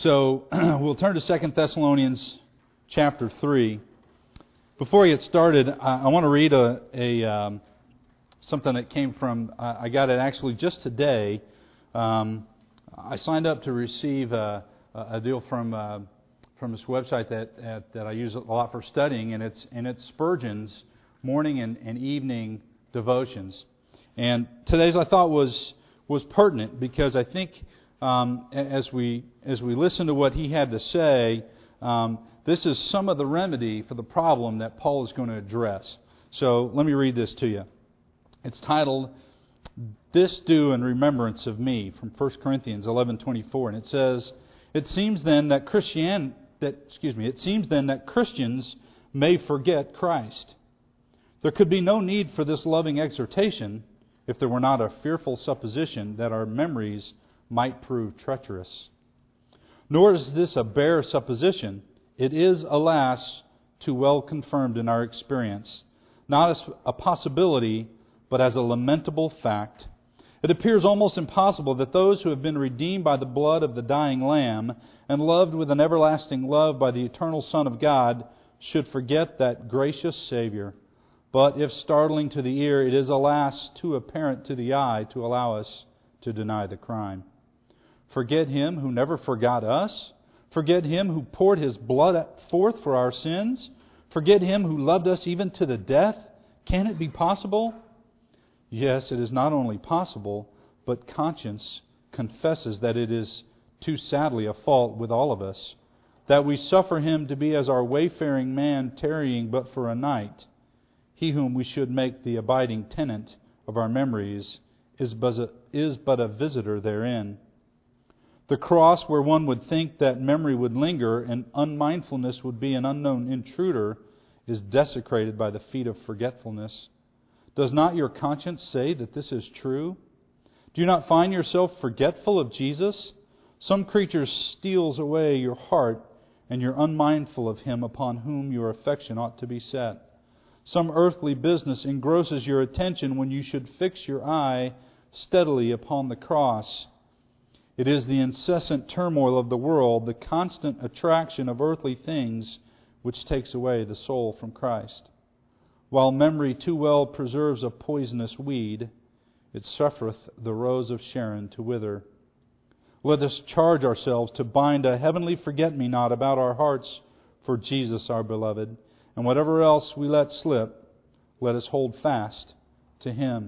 So we'll turn to 2 Thessalonians chapter 3. Before we get started, I want to read something that came from, I got it actually just today. I signed up to receive a deal from this website that I use a lot for studying, and it's Spurgeon's morning and evening devotions. And today's I thought was pertinent because I think as we listen to what he had to say, this is some of the remedy for the problem that Paul is going to address. So let me read this to you. It's titled, "This Do in Remembrance of Me," from 1 Corinthians 11:24, and it says, "It seems then that Christians may forget Christ. There could be no need for this loving exhortation if there were not a fearful supposition that our memories might prove treacherous. Nor is this a bare supposition. It is, alas, too well confirmed in our experience, not as a possibility, but as a lamentable fact. It appears almost impossible that those who have been redeemed by the blood of the dying Lamb and loved with an everlasting love by the eternal Son of God should forget that gracious Savior. But if startling to the ear, it is, alas, too apparent to the eye to allow us to deny the crime. Forget Him who never forgot us? Forget Him who poured His blood forth for our sins? Forget Him who loved us even to the death? Can it be possible? Yes, it is not only possible, but conscience confesses that it is too sadly a fault with all of us, that we suffer Him to be as our wayfaring man tarrying but for a night. He whom we should make the abiding tenant of our memories is but a visitor therein. The cross, where one would think that memory would linger and unmindfulness would be an unknown intruder, is desecrated by the feet of forgetfulness. Does not your conscience say that this is true? Do you not find yourself forgetful of Jesus? Some creature steals away your heart, and you're unmindful of Him upon whom your affection ought to be set. Some earthly business engrosses your attention when you should fix your eye steadily upon the cross. It is the incessant turmoil of the world, the constant attraction of earthly things, which takes away the soul from Christ. While memory too well preserves a poisonous weed, it suffereth the rose of Sharon to wither. Let us charge ourselves to bind a heavenly forget-me-not about our hearts for Jesus our beloved, and whatever else we let slip, let us hold fast to Him."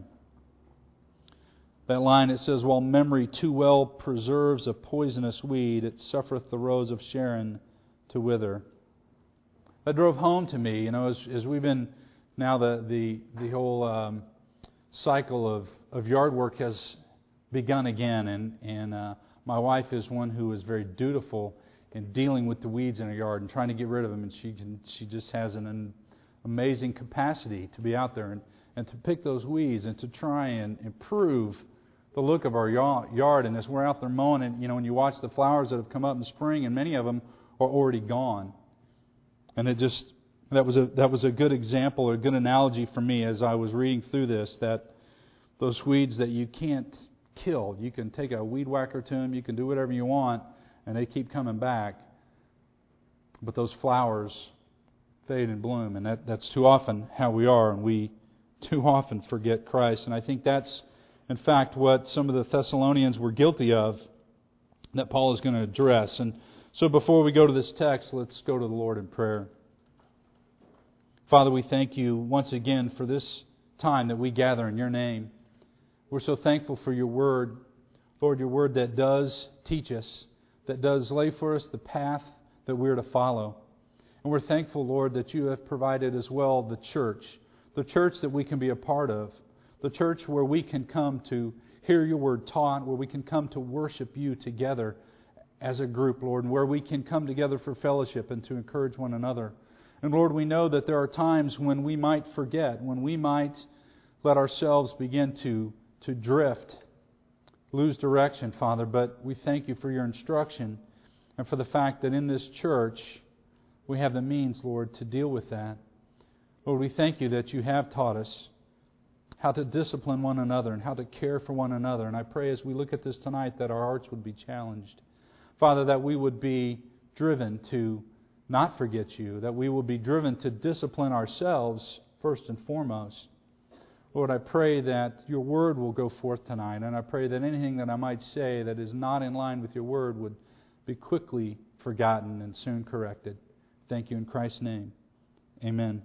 That line, it says, "While memory too well preserves a poisonous weed, it suffereth the rose of Sharon to wither." That drove home to me, as we've been now the whole cycle of yard work has begun again, and my wife is one who is very dutiful in dealing with the weeds in her yard and trying to get rid of them, and she just has an amazing capacity to be out there and to pick those weeds and to try and improve the look of our yard. And as we're out there mowing, and when you watch the flowers that have come up in spring, and many of them are already gone, and that was a good example or a good analogy for me as I was reading through this, that those weeds that you can't kill, you can take a weed whacker to them, you can do whatever you want, and they keep coming back, but those flowers fade and bloom, and that's too often how we are, and we too often forget Christ. And I think that's in fact what some of the Thessalonians were guilty of, that Paul is going to address. And so before we go to this text, let's go to the Lord in prayer. Father, we thank You once again for this time that we gather in Your name. We're so thankful for Your Word. Lord, Your Word that does teach us, that does lay for us the path that we're to follow. And we're thankful, Lord, that You have provided as well the church that we can be a part of, the church where we can come to hear Your Word taught, where we can come to worship You together as a group, Lord, and where we can come together for fellowship and to encourage one another. And Lord, we know that there are times when we might forget, when we might let ourselves begin to drift, lose direction, Father, but we thank You for Your instruction and for the fact that in this church we have the means, Lord, to deal with that. Lord, we thank You that You have taught us how to discipline one another and how to care for one another. And I pray as we look at this tonight that our hearts would be challenged. Father, that we would be driven to not forget You, that we would be driven to discipline ourselves first and foremost. Lord, I pray that Your Word will go forth tonight, and I pray that anything that I might say that is not in line with Your Word would be quickly forgotten and soon corrected. Thank You in Christ's name. Amen.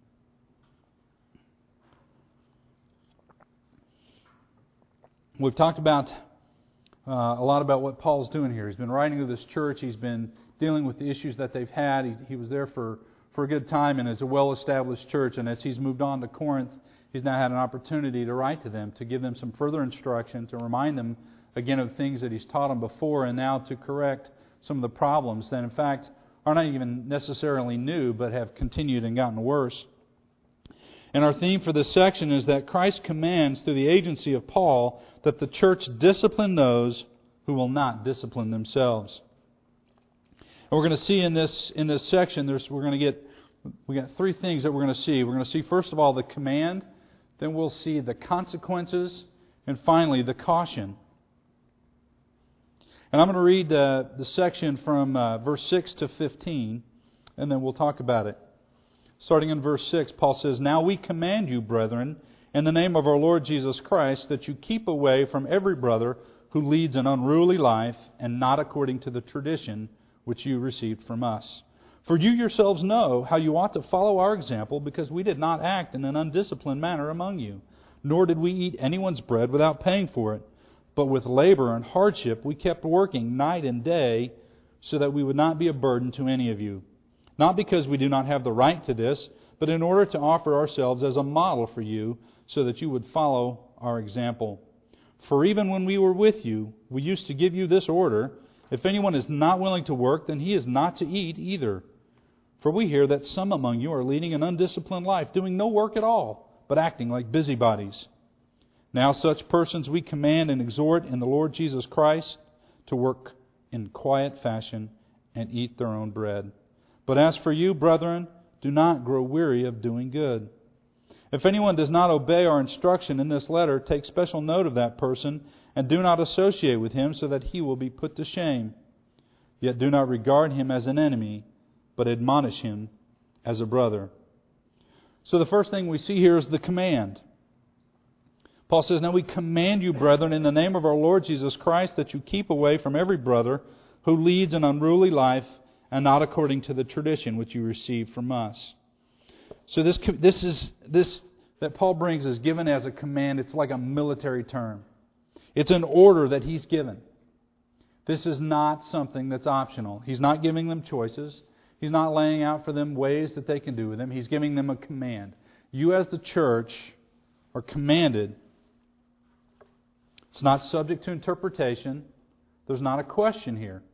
We've talked about a lot about what Paul's doing here. He's been writing to this church. He's been dealing with the issues that they've had. He was there for a good time and is a well-established church. And as he's moved on to Corinth, he's now had an opportunity to write to them, to give them some further instruction, to remind them again of things that he's taught them before, and now to correct some of the problems that, in fact, are not even necessarily new, but have continued and gotten worse. And our theme for this section is that Christ commands through the agency of Paul that the church discipline those who will not discipline themselves. And we're going to see in this section, we got three things that we're going to see. We're going to see first of all the command, then we'll see the consequences, and finally the caution. And I'm going to read the section from verse 6 to 15, and then we'll talk about it. Starting in verse 6, Paul says, "Now we command you, brethren, in the name of our Lord Jesus Christ, that you keep away from every brother who leads an unruly life and not according to the tradition which you received from us. For you yourselves know how you ought to follow our example, because we did not act in an undisciplined manner among you, nor did we eat anyone's bread without paying for it. But with labor and hardship we kept working night and day, so that we would not be a burden to any of you. Not because we do not have the right to this, but in order to offer ourselves as a model for you, so that you would follow our example. For even when we were with you, we used to give you this order: if anyone is not willing to work, then he is not to eat either. For we hear that some among you are leading an undisciplined life, doing no work at all, but acting like busybodies. Now such persons we command and exhort in the Lord Jesus Christ to work in quiet fashion and eat their own bread. But as for you, brethren, do not grow weary of doing good. If anyone does not obey our instruction in this letter, take special note of that person, and do not associate with him, so that he will be put to shame. Yet do not regard him as an enemy, but admonish him as a brother." So the first thing we see here is the command. Paul says, "Now we command you, brethren, in the name of our Lord Jesus Christ, that you keep away from every brother who leads an unruly life and not according to the tradition which you received from us." So this that Paul brings is given as a command. It's like a military term. It's an order that he's given. This is not something that's optional. He's not giving them choices. He's not laying out for them ways that they can do with them. He's giving them a command. You as the church are commanded. It's not subject to interpretation. There's not a question here.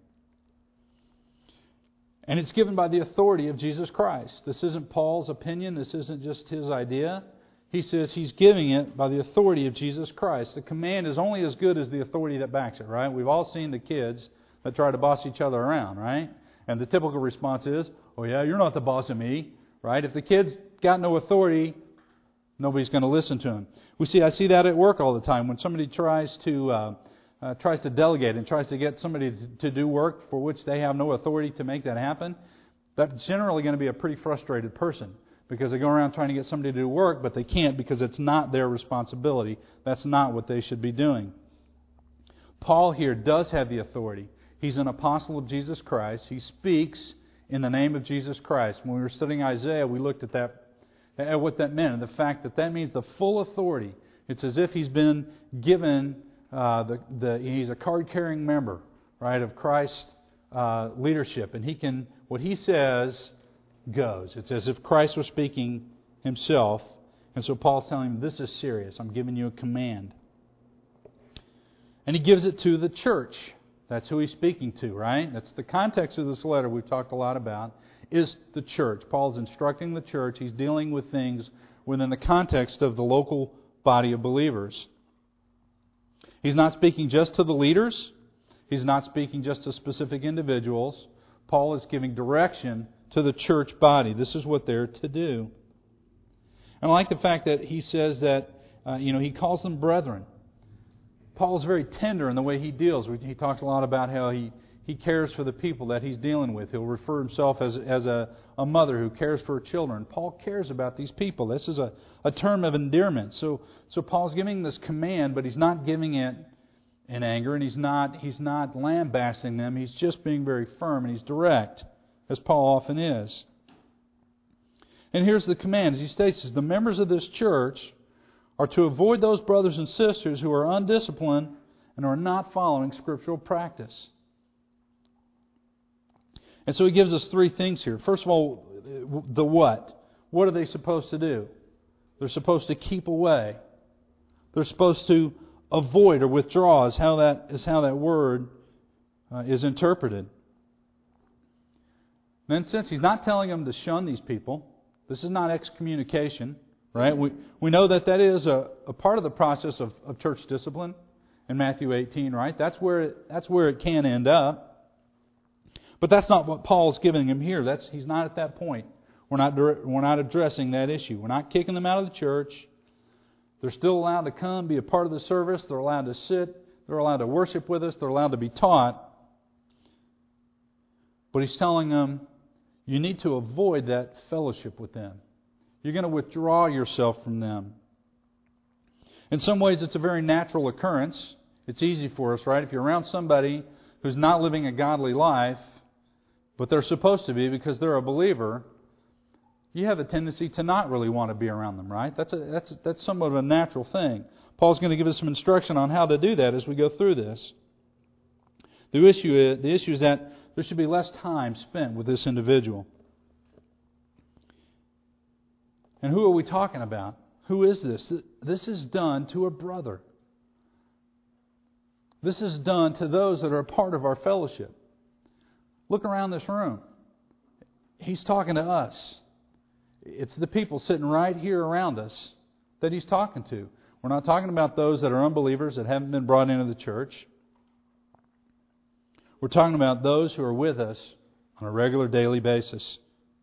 And it's given by the authority of Jesus Christ. This isn't Paul's opinion. This isn't just his idea. He says he's giving it by the authority of Jesus Christ. The command is only as good as the authority that backs it, right? We've all seen the kids that try to boss each other around, right? And the typical response is, "Oh yeah, you're not the boss of me," right? If the kid's got no authority, nobody's going to listen to him. I see that at work all the time. When somebody tries to delegate and tries to get somebody to do work for which they have no authority to make that happen, that's generally going to be a pretty frustrated person, because they go around trying to get somebody to do work, but they can't because it's not their responsibility. That's not what they should be doing. Paul here does have the authority. He's an apostle of Jesus Christ. He speaks in the name of Jesus Christ. When we were studying Isaiah, we looked at what that meant, and the fact that means the full authority. It's as if he's been given he's a card-carrying member, right, of Christ's leadership, and what he says goes. It's as if Christ was speaking himself, and so Paul's telling him, "This is serious. I'm giving you a command." And he gives it to the church. That's who he's speaking to, right? That's the context of this letter we've talked a lot about, is the church. Paul's instructing the church. He's dealing with things within the context of the local body of believers. He's not speaking just to the leaders. He's not speaking just to specific individuals. Paul is giving direction to the church body. This is what they're to do. And I like the fact that he says that, he calls them brethren. Paul is very tender in the way he deals. He talks a lot about how he he cares for the people that he's dealing with. He'll refer himself as a mother who cares for her children. Paul cares about these people. This is a term of endearment. So Paul's giving this command, but he's not giving it in anger, and he's not lambasting them. He's just being very firm, and he's direct, as Paul often is. And here's the command. As he states, the members of this church are to avoid those brothers and sisters who are undisciplined and are not following scriptural practice. And so he gives us three things here. First of all, the what. What are they supposed to do? They're supposed to keep away. They're supposed to avoid or withdraw is how that word is interpreted. Then since he's not telling them to shun these people, this is not excommunication, right? We know that is a part of the process of church discipline in Matthew 18, right? That's where it can end up. But that's not what Paul's giving him here. He's not at that point. We're not addressing that issue. We're not kicking them out of the church. They're still allowed to come, be a part of the service. They're allowed to sit. They're allowed to worship with us. They're allowed to be taught. But he's telling them, you need to avoid that fellowship with them. You're going to withdraw yourself from them. In some ways, it's a very natural occurrence. It's easy for us, right? If you're around somebody who's not living a godly life, but they're supposed to be because they're a believer, you have a tendency to not really want to be around them, right? That's somewhat of a natural thing. Paul's going to give us some instruction on how to do that as we go through this. The issue is that there should be less time spent with this individual. And who are we talking about? Who is this? This is done to a brother. This is done to those that are a part of our fellowship. Look around this room. He's talking to us. It's the people sitting right here around us that he's talking to. We're not talking about those that are unbelievers that haven't been brought into the church. We're talking about those who are with us on a regular daily basis.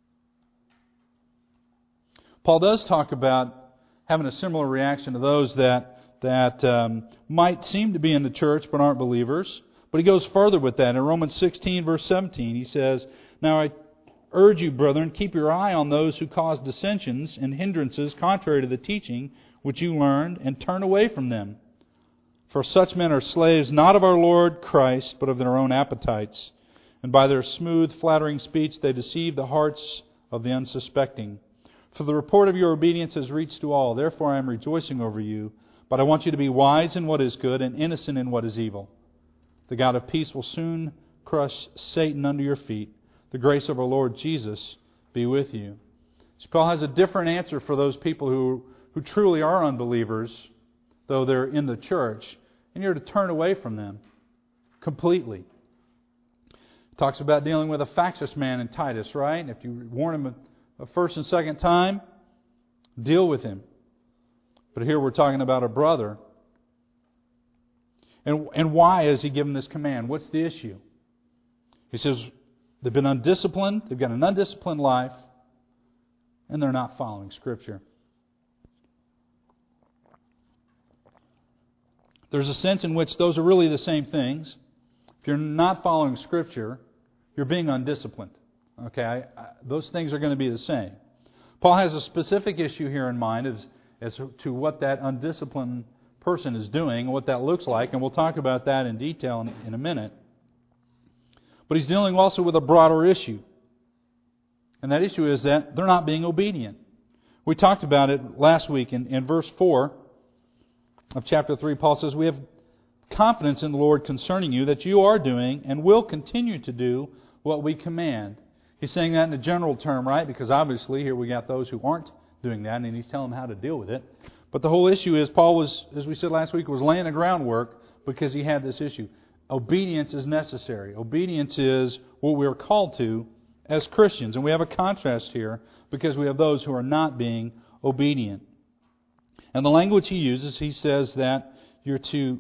Paul does talk about having a similar reaction to those that might seem to be in the church but aren't believers. But he goes further with that. In Romans 16, verse 17, he says, "Now I urge you, brethren, keep your eye on those who cause dissensions and hindrances contrary to the teaching which you learned, and turn away from them. For such men are slaves not of our Lord Christ, but of their own appetites. And by their smooth, flattering speech they deceive the hearts of the unsuspecting. For the report of your obedience has reached to all. Therefore I am rejoicing over you. But I want you to be wise in what is good and innocent in what is evil. The God of peace will soon crush Satan under your feet. The grace of our Lord Jesus be with you." So Paul has a different answer for those people who truly are unbelievers, though they're in the church. And you're to turn away from them completely. He talks about dealing with a factious man in Titus, right? If you warn him a first and second time, deal with him. But here we're talking about a brother. And why is he given this command? What's the issue? He says they've been undisciplined, they've got an undisciplined life, and they're not following Scripture. There's a sense in which those are really the same things. If you're not following Scripture, you're being undisciplined. Okay, those things are going to be the same. Paul has a specific issue here in mind as to what that undisciplined person is doing, what that looks like, and we'll talk about that in detail in a minute. But he's dealing also with a broader issue. And that issue is that they're not being obedient. We talked about it last week in verse 4 of chapter 3. Paul says, "We have confidence in the Lord concerning you that you are doing and will continue to do what we command." He's saying that in a general term, right? Because obviously here we got those who aren't doing that, and he's telling them how to deal with it. But the whole issue is Paul was, as we said last week, was laying the groundwork because he had this issue. Obedience is necessary. Obedience is what we are called to as Christians. And we have a contrast here because we have those who are not being obedient. And the language he uses, he says that you're to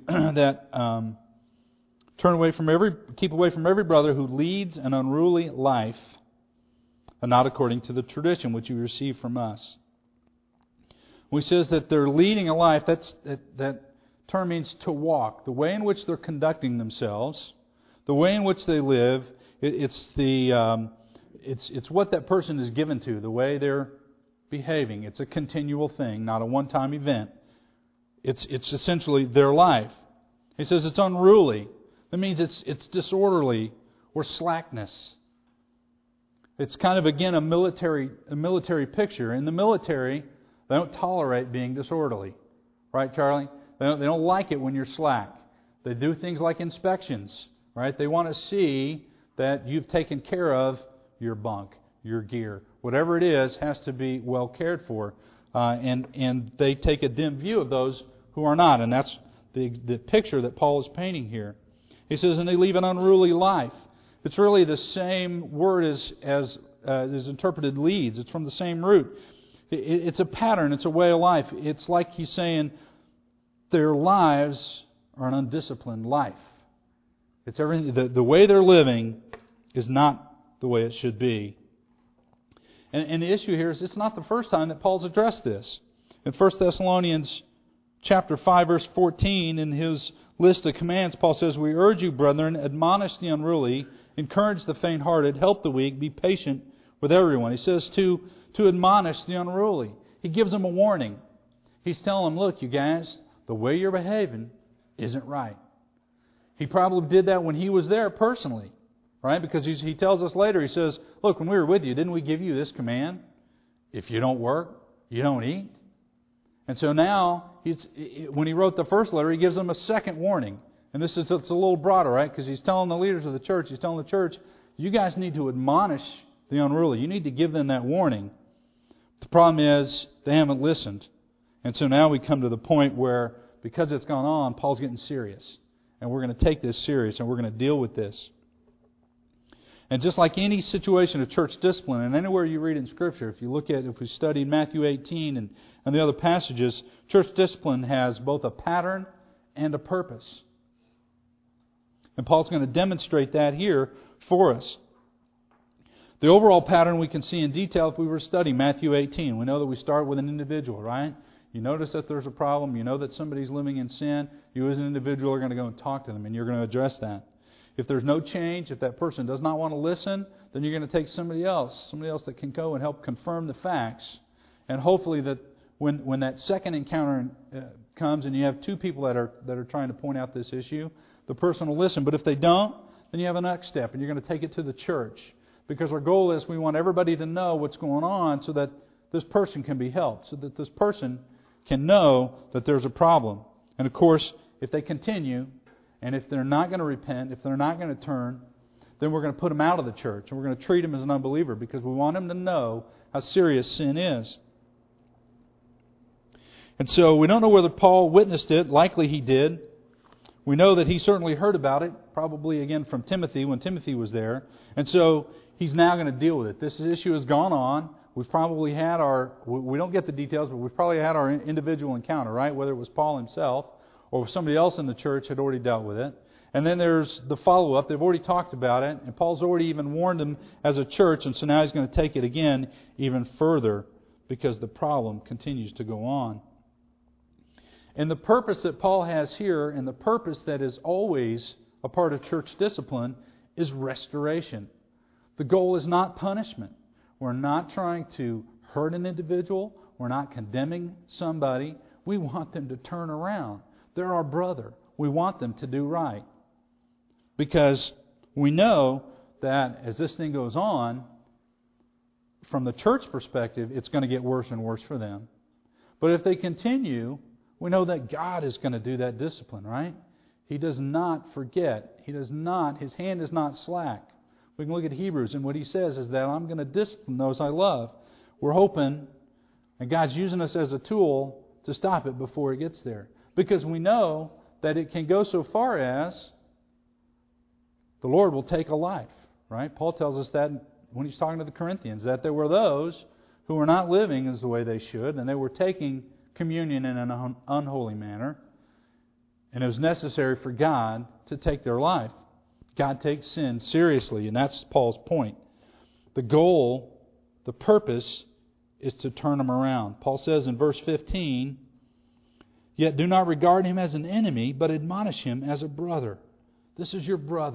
keep away from every brother who leads an unruly life, and not according to the tradition which you receive from us. When he says that they're leading a life, that term means to walk. The way in which they're conducting themselves, The way in which they live, it's what that person is given to, the way they're behaving. It's a continual thing, not a one-time event. It's essentially their life. He says it's unruly. That means it's disorderly or slackness. It's kind of, again, a military picture. In the military, they don't tolerate being disorderly. Right, Charlie? They don't like it when you're slack. They do things like inspections. Right? They want to see that you've taken care of your bunk, your gear. Whatever it is has to be well cared for. And they take a dim view of those who are not. And that's the picture that Paul is painting here. He says, and they leave an unruly life. It's really the same word as is interpreted leads. It's from the same root. It's a pattern. It's a way of life. It's like he's saying their lives are an undisciplined life. It's everything. The way they're living is not the way it should be. And the issue here is it's not the first time that Paul's addressed this. In 1 Thessalonians chapter 5, verse 14, in his list of commands, Paul says, we urge you, brethren, admonish the unruly, encourage the faint-hearted, help the weak, be patient with everyone. He says to admonish the unruly. He gives them a warning. He's telling them, look, you guys, the way you're behaving isn't right. He probably did that when he was there personally, right? Because he tells us later, he says, look, when we were with you, didn't we give you this command? If you don't work, you don't eat. And so now, when he wrote the first letter, he gives them a second warning. And it's a little broader, right? Because he's telling the leaders of the church, he's telling the church, you guys need to admonish the unruly. You need to give them that warning. The problem is, they haven't listened. And so now we come to the point where, because it's gone on, Paul's getting serious. And we're going to take this serious, and we're going to deal with this. And just like any situation of church discipline, and anywhere you read in Scripture, if we studied Matthew 18 and the other passages, church discipline has both a pattern and a purpose. And Paul's going to demonstrate that here for us. The overall pattern we can see in detail if we were to study Matthew 18. We know that we start with an individual, right? You notice that there's a problem. You know that somebody's living in sin. You as an individual are going to go and talk to them, and you're going to address that. If there's no change, if that person does not want to listen, then you're going to take somebody else that can go and help confirm the facts. And hopefully that when that second encounter comes and you have two people that are trying to point out this issue, the person will listen. But if they don't, then you have a next step, and you're going to take it to the church. Because our goal is we want everybody to know what's going on so that this person can be helped, so that this person can know that there's a problem. And of course, if they continue, and if they're not going to repent, if they're not going to turn, then we're going to put them out of the church, and we're going to treat them as an unbeliever because we want them to know how serious sin is. And so we don't know whether Paul witnessed it. Likely he did. We know that he certainly heard about it, probably again from Timothy when Timothy was there. And so he's now going to deal with it. This issue has gone on. We've probably had we don't get the details, but we've probably had our individual encounter, right? Whether it was Paul himself or somebody else in the church had already dealt with it. And then there's the follow-up. They've already talked about it, and Paul's already even warned them as a church, and so now he's going to take it again even further because the problem continues to go on. And the purpose that Paul has here, and the purpose that is always a part of church discipline, is restoration. The goal is not punishment. We're not trying to hurt an individual. We're not condemning somebody. We want them to turn around. They're our brother. We want them to do right. Because we know that as this thing goes on, from the church perspective, it's going to get worse and worse for them. But if they continue, we know that God is going to do that discipline, right? He does not forget. His hand is not slack. We can look at Hebrews, and what he says is that I'm going to discipline those I love. We're hoping, and God's using us as a tool to stop it before it gets there. Because we know that it can go so far as the Lord will take a life, right? Paul tells us that when he's talking to the Corinthians, that there were those who were not living as the way they should, and they were taking communion in an unholy manner, and it was necessary for God to take their life. God takes sin seriously, and that's Paul's point. The goal, the purpose, is to turn them around. Paul says in verse 15, yet do not regard him as an enemy, but admonish him as a brother. This is your brother.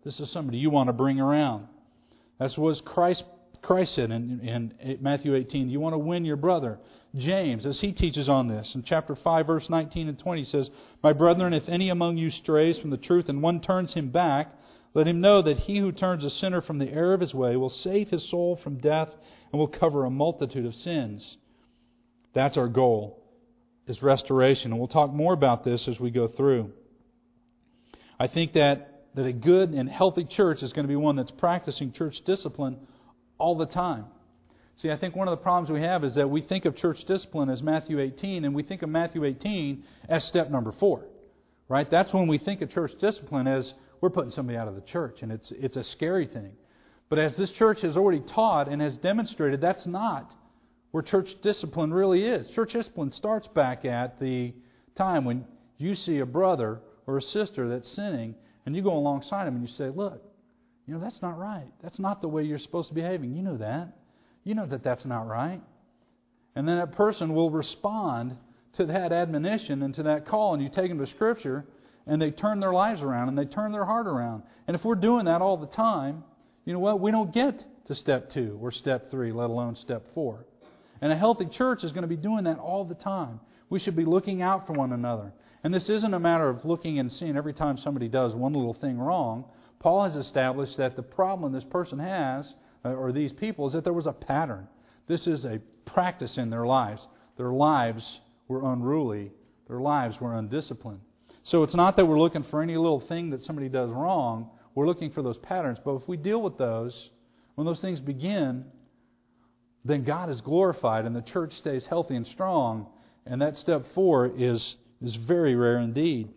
This is somebody you want to bring around. That's what Christ said in Matthew 18. You want to win your brother. James, as he teaches on this, in chapter 5, verse 19 and 20, says, My brethren, if any among you strays from the truth and one turns him back, let him know that he who turns a sinner from the error of his way will save his soul from death and will cover a multitude of sins. That's our goal, is restoration. And we'll talk more about this as we go through. I think that a good and healthy church is going to be one that's practicing church discipline all the time. See, I think one of the problems we have is that we think of church discipline as Matthew 18, and we think of Matthew 18 as step number 4. Right? That's when we think of church discipline as we're putting somebody out of the church, and it's a scary thing. But as this church has already taught and has demonstrated, that's not where church discipline really is. Church discipline starts back at the time when you see a brother or a sister that's sinning, and you go alongside them and you say, look, that's not right. That's not the way you're supposed to be behaving. You know that. You know that that's not right. And then that person will respond to that admonition and to that call, and you take them to Scripture, and they turn their lives around, and they turn their heart around. And if we're doing that all the time, you know what? We don't get to step 2 or step 3, let alone step 4. And a healthy church is going to be doing that all the time. We should be looking out for one another. And this isn't a matter of looking and seeing every time somebody does one little thing wrong. Paul has established that the problem this person has, or these people, is that there was a pattern. This is a practice in their lives. Their lives were unruly. Their lives were undisciplined. So it's not that we're looking for any little thing that somebody does wrong. We're looking for those patterns. But if we deal with those, when those things begin, then God is glorified and the church stays healthy and strong. And that step 4 is very rare indeed.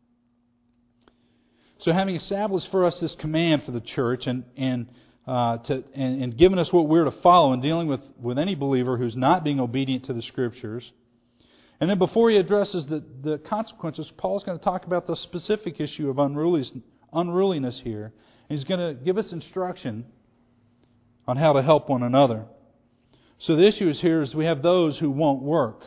So having established for us this command for the church and given us what we're to follow in dealing with any believer who's not being obedient to the Scriptures, and then before he addresses the consequences, Paul's going to talk about the specific issue of unruliness here. And he's going to give us instruction on how to help one another. So the issue is we have those who won't work.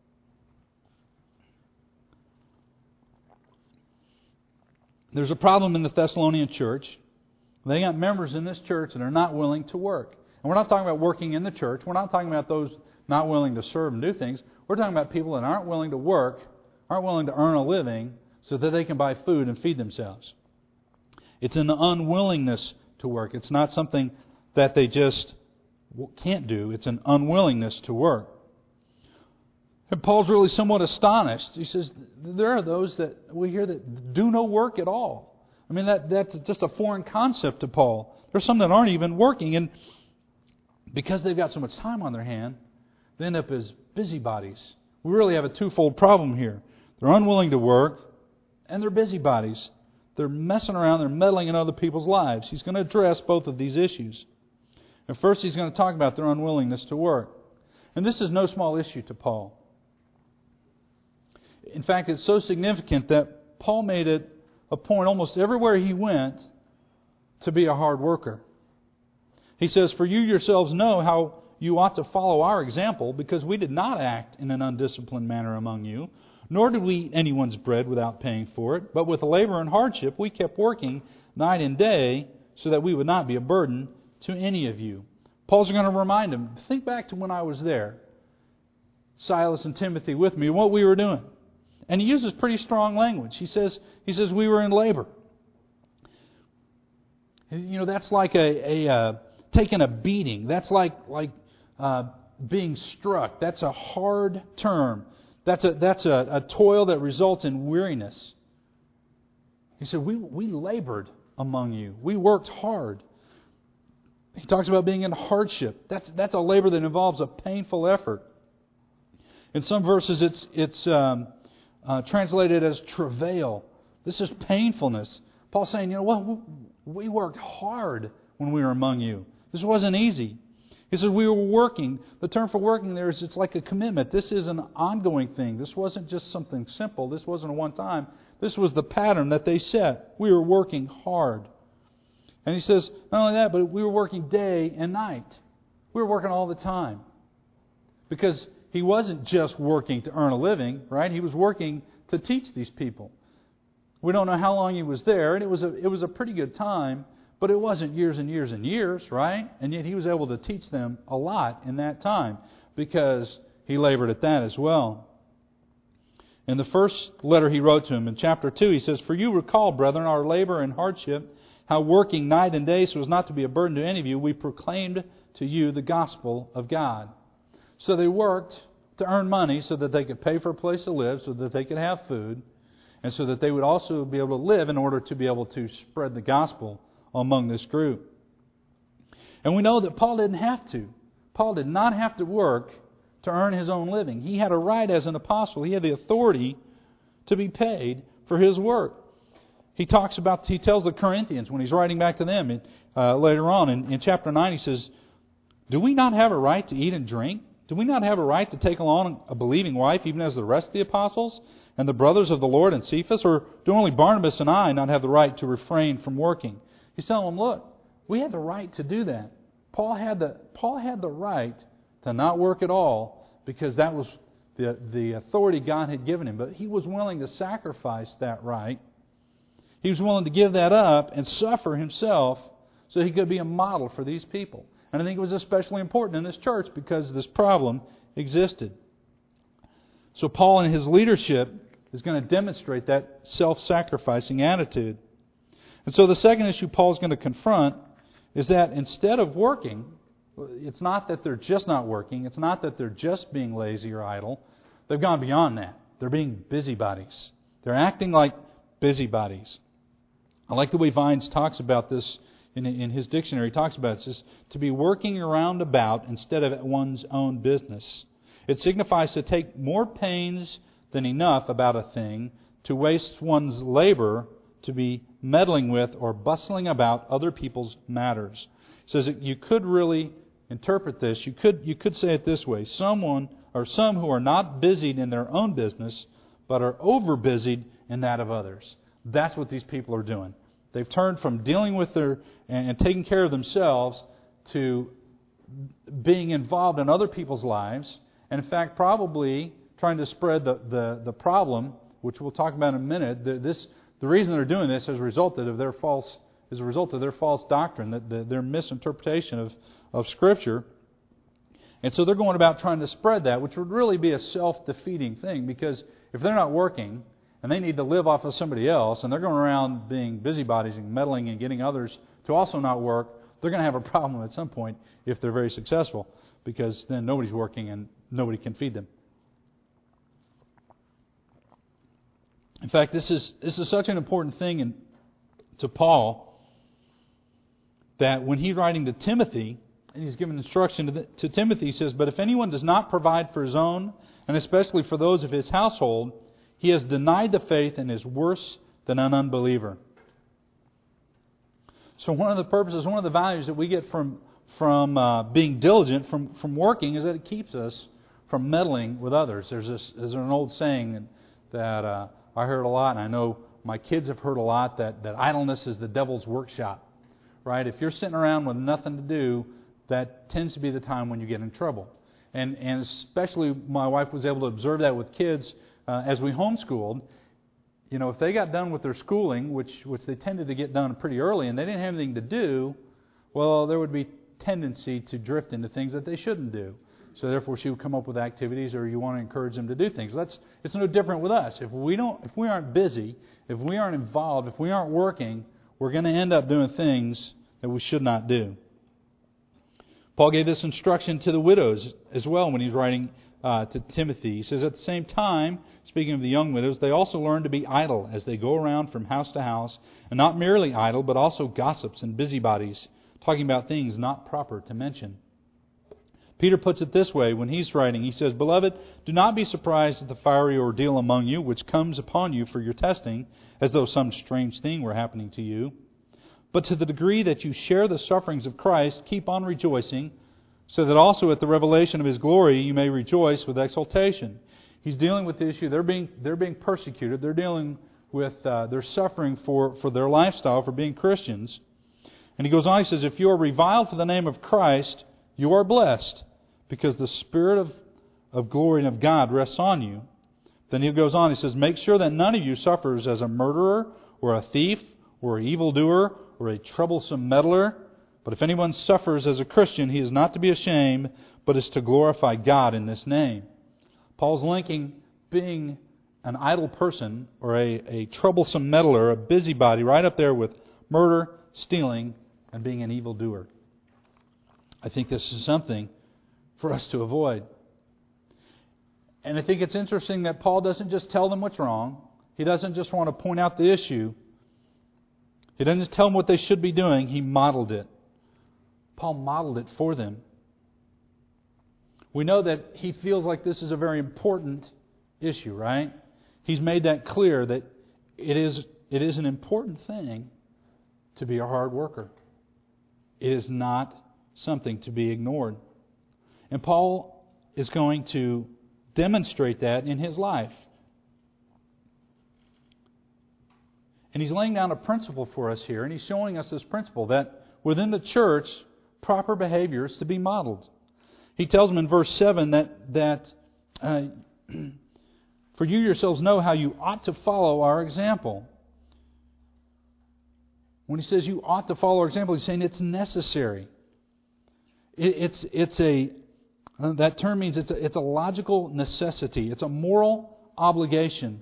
There's a problem in the Thessalonian church. They got members in this church that are not willing to work. And we're not talking about working in the church. We're not talking about those not willing to serve and do things. We're talking about people that aren't willing to work, aren't willing to earn a living so that they can buy food and feed themselves. It's an unwillingness to work. It's not something that they just can't do. It's an unwillingness to work. And Paul's really somewhat astonished. He says, there are those that we hear that do no work at all. I mean, that's just a foreign concept to Paul. There's some that aren't even working, and because they've got so much time on their hand, they end up as busybodies. We really have a twofold problem here. They're unwilling to work, and they're busybodies. They're messing around, they're meddling in other people's lives. He's going to address both of these issues. And first he's going to talk about their unwillingness to work. And this is no small issue to Paul. In fact, it's so significant that Paul made it a point almost everywhere he went to be a hard worker. He says, for you yourselves know how you ought to follow our example, because we did not act in an undisciplined manner among you, nor did we eat anyone's bread without paying for it, but with labor and hardship we kept working night and day so that we would not be a burden to any of you. Paul's going to remind him, think back to when I was there, Silas and Timothy with me, what we were doing. And he uses pretty strong language. He says we were in labor. That's like taking a beating. That's like being struck. That's a hard term. That's a toil that results in weariness. He said, we labored among you. We worked hard. He talks about being in hardship. That's a labor that involves a painful effort. In some verses, it's translated as travail. This is painfulness. Paul's saying, we worked hard when we were among you. This wasn't easy. He said we were working. The term for working there is it's like a commitment. This is an ongoing thing. This wasn't just something simple. This wasn't a one time. This was the pattern that they set. We were working hard. And he says, not only that, but we were working day and night. We were working all the time. Because he wasn't just working to earn a living, right? He was working to teach these people. We don't know how long he was there, and it was a pretty good time, but it wasn't years and years and years, right? And yet he was able to teach them a lot in that time because he labored at that as well. In the first letter he wrote to him, in chapter 2, he says, "For you recall, brethren, our labor and hardship, how working night and day so as not to be a burden to any of you, we proclaimed to you the gospel of God." So they worked to earn money so that they could pay for a place to live, so that they could have food, and so that they would also be able to live in order to be able to spread the gospel among this group. And we know that Paul didn't have to. Paul did not have to work to earn his own living. He had a right as an apostle. He had the authority to be paid for his work. He tells the Corinthians when he's writing back to them later on in chapter 9, he says, "Do we not have a right to eat and drink? Do we not have a right to take along a believing wife, even as the rest of the apostles and the brothers of the Lord and Cephas? Or do only Barnabas and I not have the right to refrain from working?" He's telling them, look, we had the right to do that. Paul had the right to not work at all because that was the authority God had given him. But he was willing to sacrifice that right. He was willing to give that up and suffer himself so he could be a model for these people. And I think it was especially important in this church because this problem existed. So Paul in his leadership is going to demonstrate that self-sacrificing attitude. And so the second issue Paul is going to confront is that instead of working, it's not that they're just not working, it's not that they're just being lazy or idle. They've gone beyond that. They're being busybodies. They're acting like busybodies. I like the way Vines talks about this in his dictionary. He talks about it. It says, to be working around about instead of at one's own business. It signifies to take more pains than enough about a thing, to waste one's labor, to be meddling with or bustling about other people's matters. It says that you could really interpret this. You could say it this way: some who are not busied in their own business, but are over busied in that of others. That's what these people are doing. They've turned from dealing with and taking care of themselves to being involved in other people's lives, and in fact, probably trying to spread the problem, which we'll talk about in a minute. The reason they're doing this is a result of their false doctrine, their misinterpretation of Scripture. And so they're going about trying to spread that, which would really be a self-defeating thing, because if they're not working and they need to live off of somebody else, and they're going around being busybodies and meddling and getting others to also not work, they're going to have a problem at some point if they're very successful, because then nobody's working and nobody can feed them. In fact, this is such an important thing to Paul that when he's writing to Timothy, and he's giving instruction to Timothy, he says, "But if anyone does not provide for his own, and especially for those of his household, he has denied the faith and is worse than an unbeliever." So one of the purposes, one of the values that we get from being diligent, from working, is that it keeps us from meddling with others. There's an old saying that I heard a lot, and I know my kids have heard a lot, that idleness is the devil's workshop. Right? If you're sitting around with nothing to do, that tends to be the time when you get in trouble. And especially my wife was able to observe that with kids as we homeschooled. You know, if they got done with their schooling, which they tended to get done pretty early, and they didn't have anything to do, well, there would be tendency to drift into things that they shouldn't do. So therefore, she would come up with activities, or you want to encourage them to do things. It's no different with us. If we aren't busy, if we aren't involved, if we aren't working, we're going to end up doing things that we should not do. Paul gave this instruction to the widows as well when he's writing to Timothy. He says, at the same time, speaking of the young widows, they also learn to be idle as they go around from house to house, and not merely idle, but also gossips and busybodies, talking about things not proper to mention. Peter puts it this way when he's writing. He says, "Beloved, do not be surprised at the fiery ordeal among you, which comes upon you for your testing, as though some strange thing were happening to you. But to the degree that you share the sufferings of Christ, keep on rejoicing, so that also at the revelation of His glory you may rejoice with exultation." He's dealing with the issue. They're being persecuted. They're dealing with their suffering for their lifestyle, for being Christians. And he goes on, he says, "If you are reviled for the name of Christ, you are blessed, because the Spirit of glory and of God rests on you. Then he goes on, he says, make sure that none of you suffers as a murderer or a thief or an evildoer or a troublesome meddler. But if anyone suffers as a Christian, he is not to be ashamed, but is to glorify God in this name. Paul's linking being an idle person or a troublesome meddler, a busybody, right up there with murder, stealing, and being an evildoer. I think this is something for us to avoid. And I think it's interesting that Paul doesn't just tell them what's wrong. He doesn't just want to point out the issue. He doesn't just tell them what they should be doing. He modeled it. Paul modeled it for them. We know that he feels like this is a very important issue, right? He's made that clear that it is an important thing to be a hard worker. It is not something to be ignored. And Paul is going to demonstrate that in his life. And he's laying down a principle for us here, and he's showing us this principle that within the church, proper behavior is to be modeled. He tells them in verse 7 that for you yourselves know how you ought to follow our example. When he says you ought to follow our example, he's saying it's necessary. That term means it's a logical necessity. It's a moral obligation.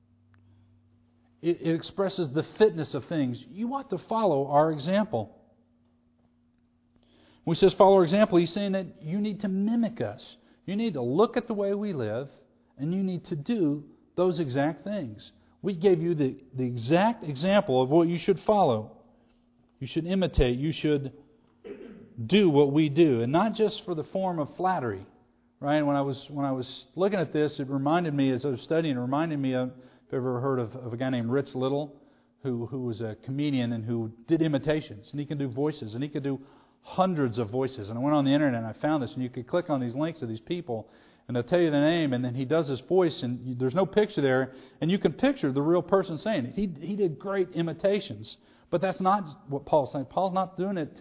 It expresses the fitness of things. You ought to follow our example. When he says follow our example, he's saying that you need to mimic us. You need to look at the way we live, and you need to do those exact things. We gave you the exact example of what you should follow. You should imitate. You should do what we do, and not just for the form of flattery. Right? When I was looking at this, it reminded me, as I was studying, if you've ever heard of a guy named Rich Little, who was a comedian and who did imitations, and he can do voices, and he could do hundreds of voices. And I went on the internet and I found this, and you could click on these links of these people, and they'll tell you the name, and then he does his voice, and there's no picture there, and you can picture the real person saying it. He did great imitations, but that's not what Paul's saying. Paul's not doing it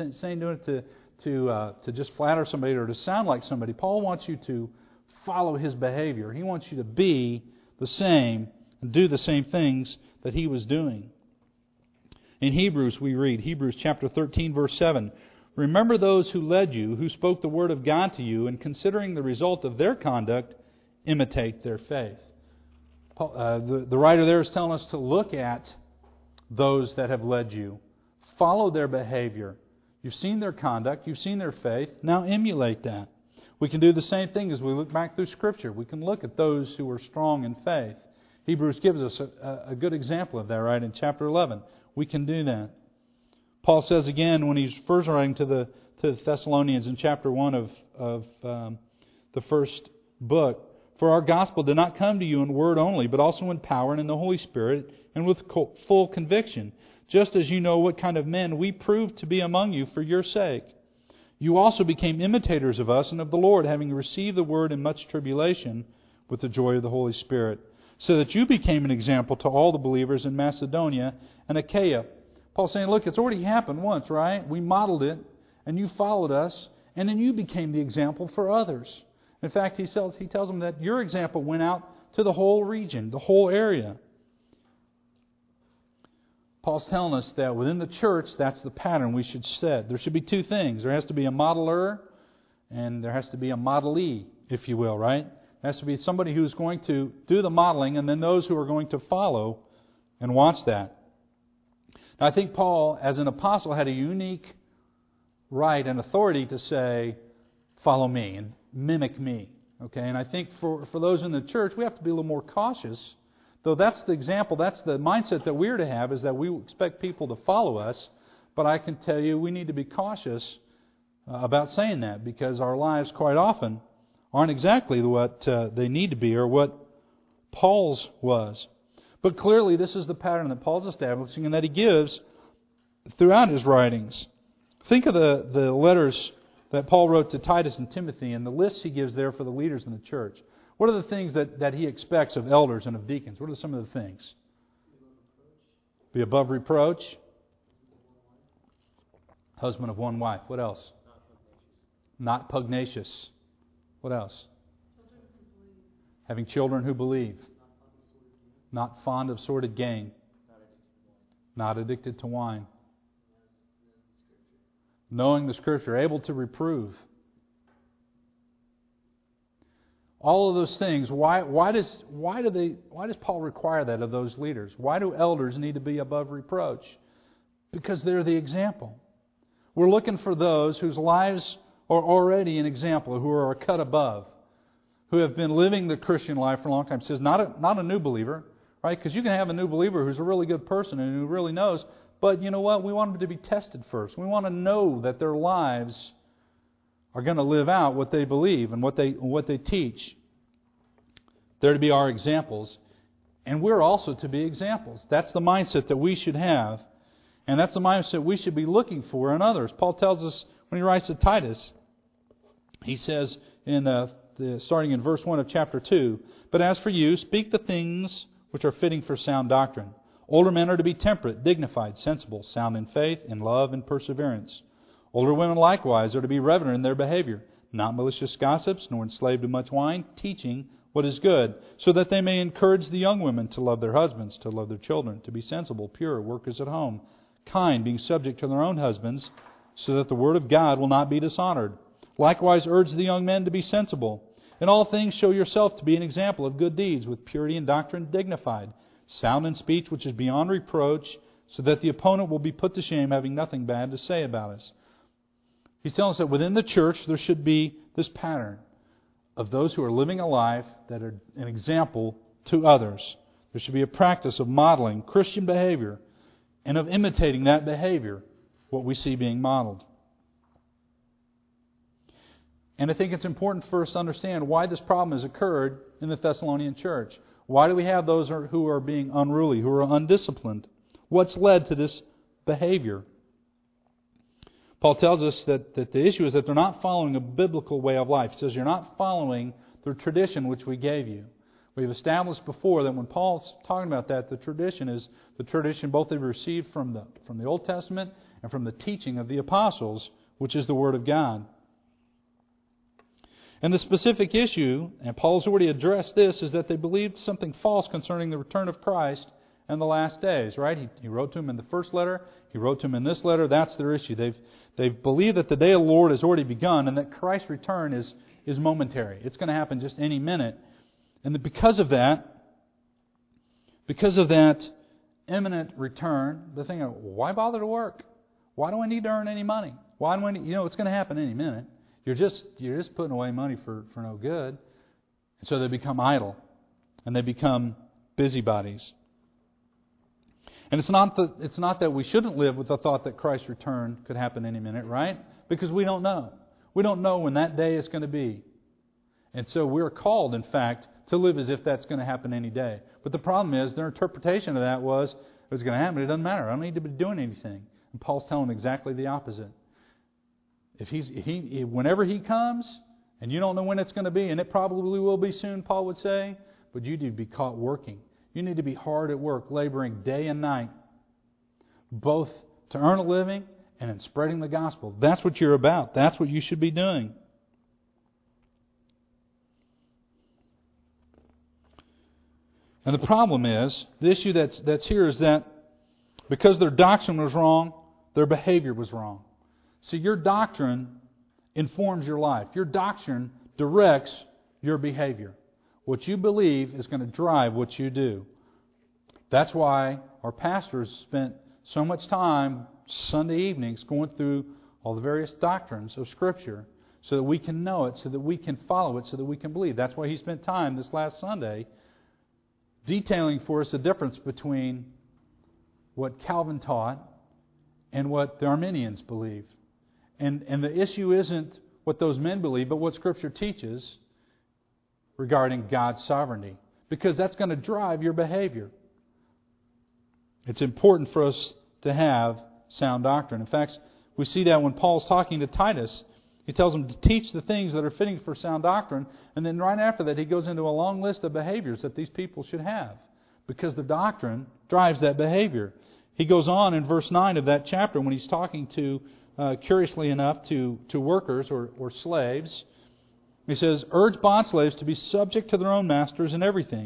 to just flatter somebody or to sound like somebody. Paul wants you to follow his behavior. He wants you to be the same and do the same things that he was doing. In Hebrews, we read, Hebrews chapter 13, verse 7, remember those who led you, who spoke the word of God to you, and considering the result of their conduct, imitate their faith. The writer there is telling us to look at those that have led you. Follow their behavior. You've seen their conduct. You've seen their faith. Now emulate that. We can do the same thing as we look back through Scripture. We can look at those who are strong in faith. Hebrews gives us a good example of that, right? In chapter 11, we can do that. Paul says again when he's first writing to the Thessalonians in chapter 1 of the first book, for our gospel did not come to you in word only, but also in power and in the Holy Spirit and with full conviction, just as you know what kind of men we proved to be among you for your sake. You also became imitators of us and of the Lord, having received the word in much tribulation with the joy of the Holy Spirit, so that you became an example to all the believers in Macedonia and Achaia. Paul's saying, look, it's already happened once, right? We modeled it, and you followed us, and then you became the example for others. In fact, he tells them that your example went out to the whole region, the whole area. Paul's telling us that within the church, that's the pattern we should set. There should be two things. There has to be a modeler, and there has to be a modelee, if you will, right? There has to be somebody who's going to do the modeling, and then those who are going to follow and watch that. Now, I think Paul, as an apostle, had a unique right and authority to say, follow me and mimic me. Okay, and I think for those in the church, we have to be a little more cautious. Though that's the example, that's the mindset that we're to have, is that we expect people to follow us. But I can tell you we need to be cautious about saying that, because our lives quite often aren't exactly what they need to be or what Paul's was. But clearly this is the pattern that Paul's establishing and that he gives throughout his writings. Think of the letters that Paul wrote to Titus and Timothy and the lists he gives there for the leaders in the church. What are the things that he expects of elders and of deacons? What are some of the things? Be above reproach. Husband of one wife. What else? Not pugnacious. What else? Having children who believe. Not fond of sordid gain. Not addicted to wine. Knowing the Scripture, able to reprove. All of those things. Why does Paul require that of those leaders? Why do elders need to be above reproach? Because they're the example. We're looking for those whose lives are already an example, who are a cut above, who have been living the Christian life for a long time. It says not a new believer, right? Because you can have a new believer who's a really good person and who really knows. But you know what? We want them to be tested first. We want to know that their lives are going to live out what they believe and what they teach. They're to be our examples. And we're also to be examples. That's the mindset that we should have. And that's the mindset we should be looking for in others. Paul tells us when he writes to Titus, he says, starting in verse 1 of chapter 2, "But as for you, speak the things which are fitting for sound doctrine. Older men are to be temperate, dignified, sensible, sound in faith, in love, and perseverance. Older women likewise are to be reverent in their behavior, not malicious gossips, nor enslaved to much wine, teaching what is good, so that they may encourage the young women to love their husbands, to love their children, to be sensible, pure, workers at home, kind, being subject to their own husbands, so that the word of God will not be dishonored. Likewise urge the young men to be sensible. In all things show yourself to be an example of good deeds, with purity and doctrine dignified, sound in speech which is beyond reproach, so that the opponent will be put to shame, having nothing bad to say about us." He's telling us that within the church there should be this pattern of those who are living a life that are an example to others. There should be a practice of modeling Christian behavior and of imitating that behavior, what we see being modeled. And I think it's important for us to understand why this problem has occurred in the Thessalonian church. Why do we have those who are being unruly, who are undisciplined? What's led to this behavior? Paul tells us that the issue is that they're not following a biblical way of life. He says you're not following the tradition which we gave you. We've established before that when Paul's talking about that, the tradition is the tradition both they've received from the Old Testament and from the teaching of the apostles, which is the Word of God. And the specific issue, and Paul's already addressed this, is that they believed something false concerning the return of Christ and the last days, right? He wrote to them in the first letter. He wrote to them in this letter. That's their issue. They've believed that the day of the Lord has already begun and that Christ's return is momentary. It's going to happen just any minute. And that because of that imminent return, the thing of, why bother to work? Why do I need to earn any money? Why do I need, it's going to happen any minute. You're just putting away money for no good. And so they become idle. And they become busybodies. And it's not that we shouldn't live with the thought that Christ's return could happen any minute, right? Because we don't know. We don't know when that day is going to be. And so we're called, in fact, to live as if that's going to happen any day. But the problem is, their interpretation of that was, it was going to happen, it doesn't matter. I don't need to be doing anything. And Paul's telling them exactly the opposite. Whenever he comes, and you don't know when it's going to be, and it probably will be soon, Paul would say, but you need to be caught working. You need to be hard at work, laboring day and night, both to earn a living and in spreading the gospel. That's what you're about. That's what you should be doing. And the problem is, the issue that's here is that because their doctrine was wrong, their behavior was wrong. See, your doctrine informs your life. Your doctrine directs your behavior. What you believe is going to drive what you do. That's why our pastors spent so much time Sunday evenings going through all the various doctrines of Scripture so that we can know it, so that we can follow it, so that we can believe. That's why he spent time this last Sunday detailing for us the difference between what Calvin taught and what the Arminians believe. And the issue isn't what those men believe, but what Scripture teaches regarding God's sovereignty. Because that's going to drive your behavior. It's important for us to have sound doctrine. In fact, we see that when Paul's talking to Titus, he tells him to teach the things that are fitting for sound doctrine. And then right after that, he goes into a long list of behaviors that these people should have. Because the doctrine drives that behavior. He goes on in verse 9 of that chapter when he's talking to, curiously enough, to workers or slaves. He says, urge bondslaves to be subject to their own masters in everything,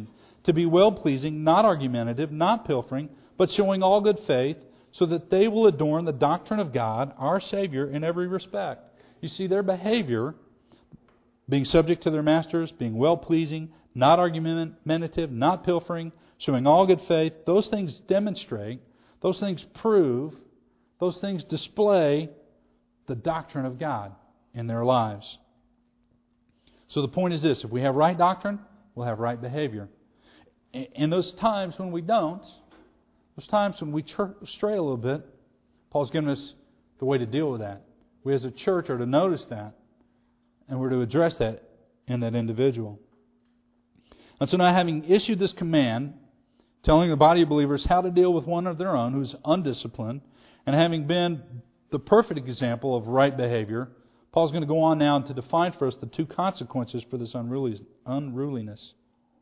to be well-pleasing, not argumentative, not pilfering, but showing all good faith, so that they will adorn the doctrine of God, our Savior, in every respect. You see, their behavior, being subject to their masters, being well-pleasing, not argumentative, not pilfering, showing all good faith, those things demonstrate, those things prove, those things display the doctrine of God in their lives. So the point is this: if we have right doctrine, we'll have right behavior. In those times when we don't, those times when we stray a little bit, Paul's given us the way to deal with that. We as a church are to notice that, and we're to address that in that individual. And so now, having issued this command, telling the body of believers how to deal with one of their own who's undisciplined, and having been the perfect example of right behavior, Paul's going to go on now to define for us the two consequences for this unruliness.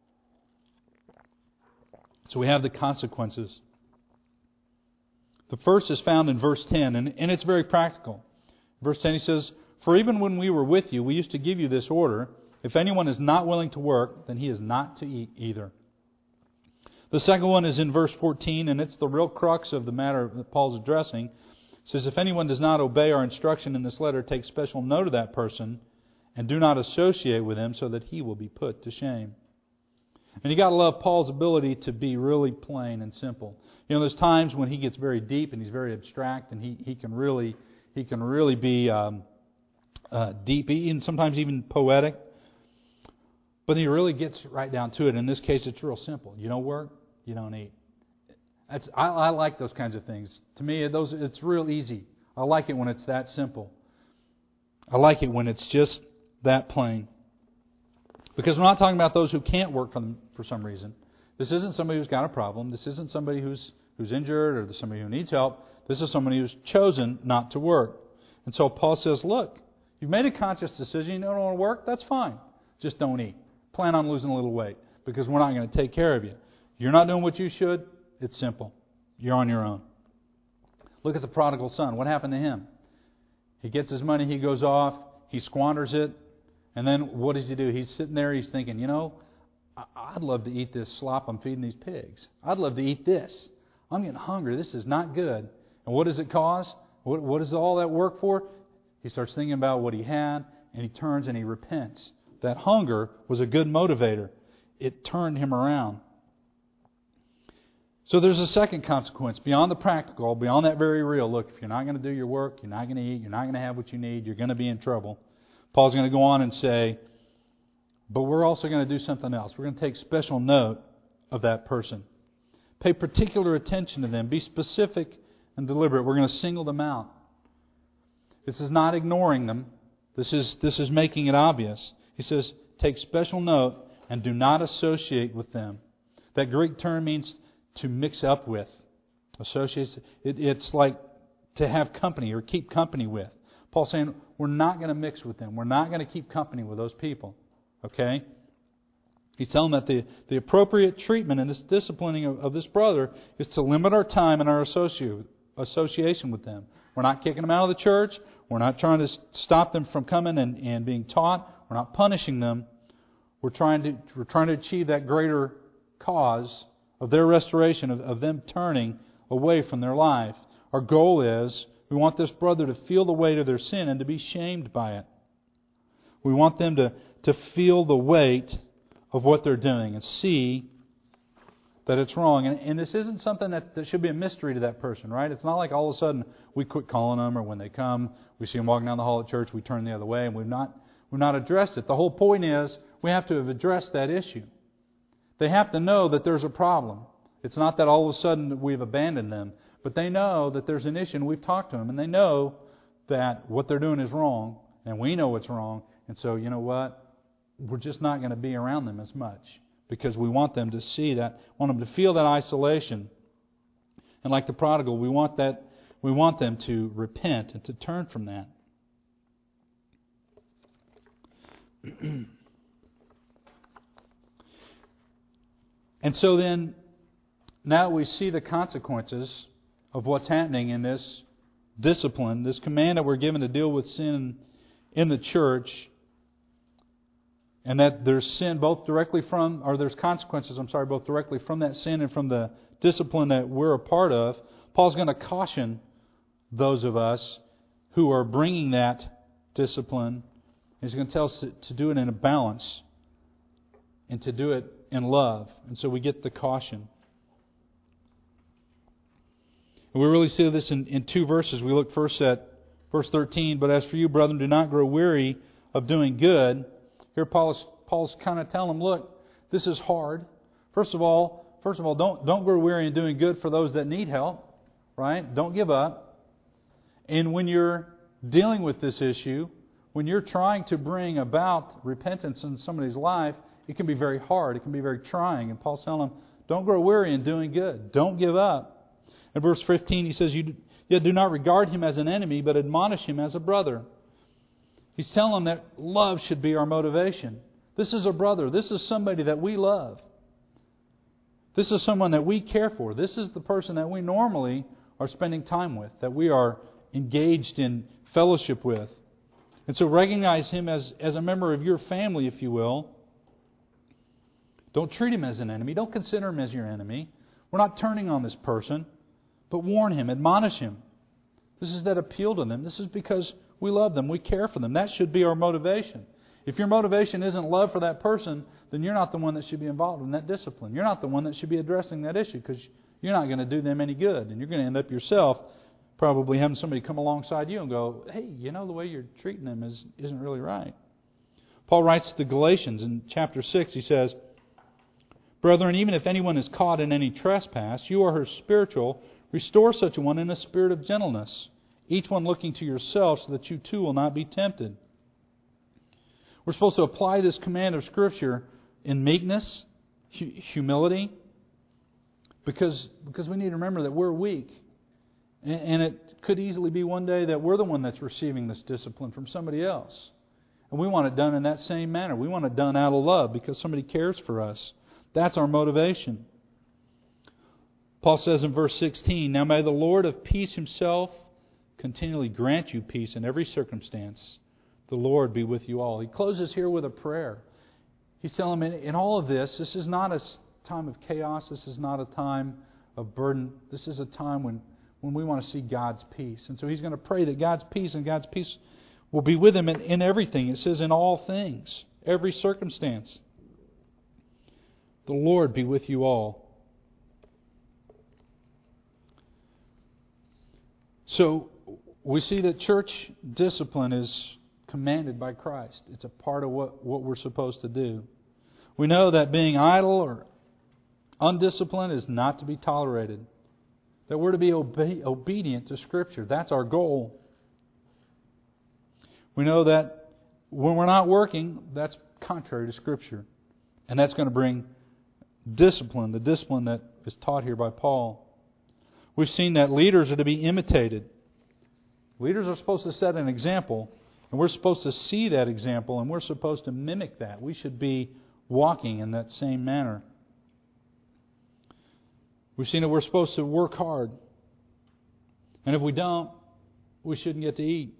So we have the consequences. The first is found in verse 10, and it's very practical. Verse 10, he says, "For even when we were with you, we used to give you this order: if anyone is not willing to work, then he is not to eat either." The second one is in verse 14, and it's the real crux of the matter that Paul's addressing. It says, "If anyone does not obey our instruction in this letter, take special note of that person, and do not associate with him, so that he will be put to shame." And you got to love Paul's ability to be really plain and simple. You know, there's times when he gets very deep and he's very abstract, and he can really be deep, and sometimes even poetic. But he really gets right down to it. In this case, it's real simple. You don't work, you don't eat. I like those kinds of things. To me, it's real easy. I like it when it's that simple. I like it when it's just that plain. Because we're not talking about those who can't work for some reason. This isn't somebody who's got a problem. This isn't somebody who's injured, or somebody who needs help. This is somebody who's chosen not to work. And so Paul says, look, you've made a conscious decision. You don't want to work? That's fine. Just don't eat. Plan on losing a little weight, because we're not going to take care of you. You're not doing what you should. It's simple. You're on your own. Look at the prodigal son. What happened to him? He gets his money. He goes off. He squanders it. And then what does he do? He's sitting there. He's thinking, I'd love to eat this slop I'm feeding these pigs. I'd love to eat this. I'm getting hungry. This is not good. And what does it cause? What does all that work for? He starts thinking about what he had, and he turns and he repents. That hunger was a good motivator. It turned him around. So there's a second consequence beyond the practical, beyond that very real. Look, if you're not going to do your work, you're not going to eat, you're not going to have what you need, you're going to be in trouble. Paul's going to go on and say, but we're also going to do something else. We're going to take special note of that person. Pay particular attention to them. Be specific and deliberate. We're going to single them out. This is not ignoring them. This is making it obvious. He says, take special note and do not associate with them. That Greek term means to mix up with. Associates. It's like to have company or keep company with. Paul's saying, we're not going to mix with them. We're not going to keep company with those people. Okay? He's telling that the appropriate treatment in this disciplining of this brother is to limit our time and our association with them. We're not kicking them out of the church. We're not trying to stop them from coming and being taught. We're not punishing them. We're trying to achieve that greater cause of their restoration, of them turning away from their life. Our goal is, we want this brother to feel the weight of their sin and to be shamed by it. We want them to feel the weight of what they're doing and see that it's wrong. And this isn't something that should be a mystery to that person, right? It's not like all of a sudden we quit calling them, or when they come, we see them walking down the hall at church, we turn the other way, and we've not addressed it. The whole point is we have to have addressed that issue. They have to know that there's a problem. It's not that all of a sudden we've abandoned them, but they know that there's an issue, and we've talked to them, and they know that what they're doing is wrong, and we know it's wrong, and so you know what? We're just not going to be around them as much, because we want them to see that, want them to feel that isolation. And like the prodigal, we want them to repent and to turn from that. And so then, now we see the consequences of what's happening in this discipline, this command that we're given to deal with sin in the church. And that there's sin both directly from, or there's consequences, both directly from that sin and from the discipline that we're a part of. Paul's going to caution those of us who are bringing that discipline. He's going to tell us to do it in a balance and to do it in love. And so we get the caution. And we really see this in two verses. We look first at verse 13. But as for you, brethren, do not grow weary of doing good. Here Paul's kind of telling them, look, this is hard. First of all, don't grow weary in doing good for those that need help. Right? Don't give up. And when you're dealing with this issue, when you're trying to bring about repentance in somebody's life, it can be very hard. It can be very trying. And Paul's telling them, don't grow weary in doing good. Don't give up. In verse 15, he says, Yet do not regard him as an enemy, but admonish him as a brother. He's telling them that love should be our motivation. This is a brother. This is somebody that we love. This is someone that we care for. This is the person that we normally are spending time with, that we are engaged in fellowship with. And so recognize him as a member of your family, if you will. Don't treat him as an enemy. Don't consider him as your enemy. We're not turning on this person, but warn him, admonish him. This is that appeal to them. This is because we love them. We care for them. That should be our motivation. If your motivation isn't love for that person, then you're not the one that should be involved in that discipline. You're not the one that should be addressing that issue, because you're not going to do them any good. And you're going to end up yourself probably having somebody come alongside you and go, hey, the way you're treating them isn't really right. Paul writes to the Galatians in chapter 6, he says, Brethren, even if anyone is caught in any trespass, you are spiritual, restore such a one in a spirit of gentleness, each one looking to yourself, so that you too will not be tempted. We're supposed to apply this command of Scripture in meekness, humility, because we need to remember that we're weak. And it could easily be one day that we're the one that's receiving this discipline from somebody else. And we want it done in that same manner. We want it done out of love because somebody cares for us. That's our motivation. Paul says in verse 16, Now may the Lord of peace himself continually grant you peace in every circumstance. The Lord be with you all. He closes here with a prayer. He's telling them in all of this is not a time of chaos. This is not a time of burden. This is a time when we want to see God's peace. And so he's going to pray that God's peace will be with him in everything. It says in all things, every circumstance. The Lord be with you all. So we see that church discipline is commanded by Christ. It's a part of what we're supposed to do. We know that being idle or undisciplined is not to be tolerated. That we're to be obedient to Scripture. That's our goal. We know that when we're not working, that's contrary to Scripture. And that's going to bring discipline, the discipline that is taught here by Paul. We've seen that leaders are to be imitated. Leaders are supposed to set an example, and we're supposed to see that example, and we're supposed to mimic that. We should be walking in that same manner. We've seen that we're supposed to work hard. And if we don't, we shouldn't get to eat.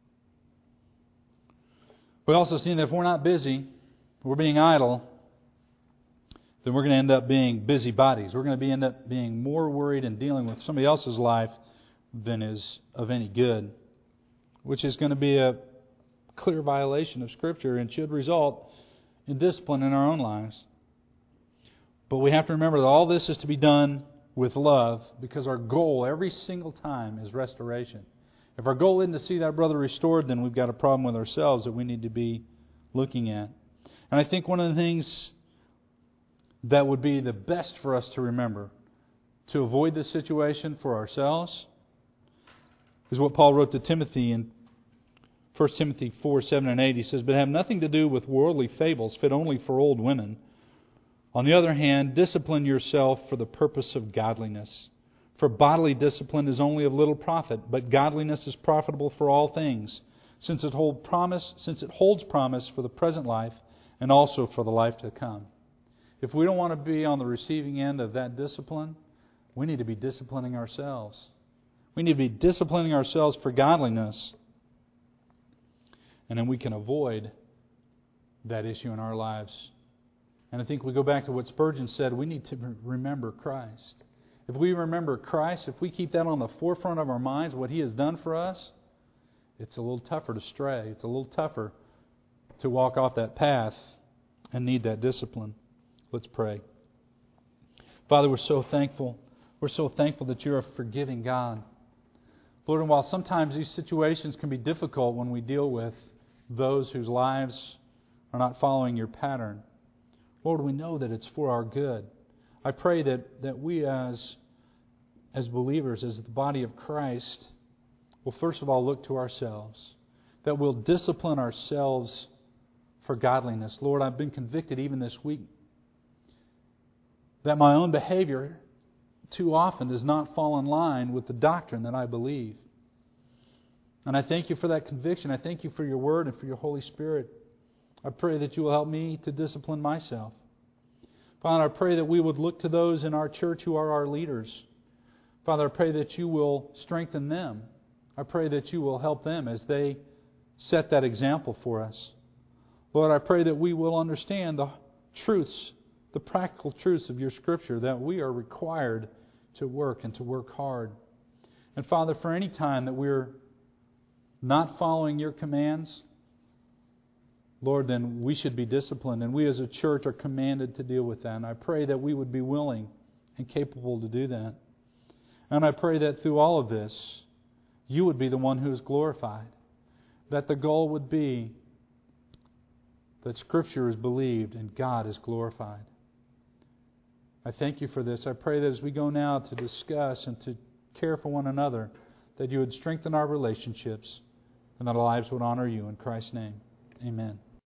We've also seen that if we're not busy, we're being idle, then we're going to end up being busybodies. We're going to end up being more worried and dealing with somebody else's life than is of any good, which is going to be a clear violation of Scripture and should result in discipline in our own lives. But we have to remember that all this is to be done with love, because our goal every single time is restoration. If our goal isn't to see that brother restored, then we've got a problem with ourselves that we need to be looking at. And I think one of the things that would be the best for us to remember to avoid this situation for ourselves is what Paul wrote to Timothy in 1 Timothy 4, 7 and 8. He says, But have nothing to do with worldly fables fit only for old women. On the other hand, discipline yourself for the purpose of godliness. For bodily discipline is only of little profit, but godliness is profitable for all things, since it holds promise for the present life and also for the life to come. If we don't want to be on the receiving end of that discipline, we need to be disciplining ourselves. We need to be disciplining ourselves for godliness. And then we can avoid that issue in our lives. And I think we go back to what Spurgeon said, we need to remember Christ. If we remember Christ, if we keep that on the forefront of our minds, what He has done for us, it's a little tougher to stray. It's a little tougher to walk off that path and need that discipline. Let's pray. Father, we're so thankful. We're so thankful that You're a forgiving God. Lord, and while sometimes these situations can be difficult when we deal with those whose lives are not following Your pattern, Lord, we know that it's for our good. I pray that we as believers, as the body of Christ, will first of all look to ourselves, that we'll discipline ourselves for godliness. Lord, I've been convicted even this week that my own behavior too often does not fall in line with the doctrine that I believe. And I thank You for that conviction. I thank You for Your Word and for Your Holy Spirit. I pray that You will help me to discipline myself. Father, I pray that we would look to those in our church who are our leaders. Father, I pray that You will strengthen them. I pray that You will help them as they set that example for us. Lord, I pray that we will understand the truths, the practical truths of Your Scripture, that we are required to work and to work hard. And Father, for any time that we're not following Your commands, Lord, then we should be disciplined, and we as a church are commanded to deal with that. And I pray that we would be willing and capable to do that. And I pray that through all of this, You would be the one who is glorified. That the goal would be that Scripture is believed and God is glorified. I thank You for this. I pray that as we go now to discuss and to care for one another, that You would strengthen our relationships and that our lives would honor You. In Christ's name, amen.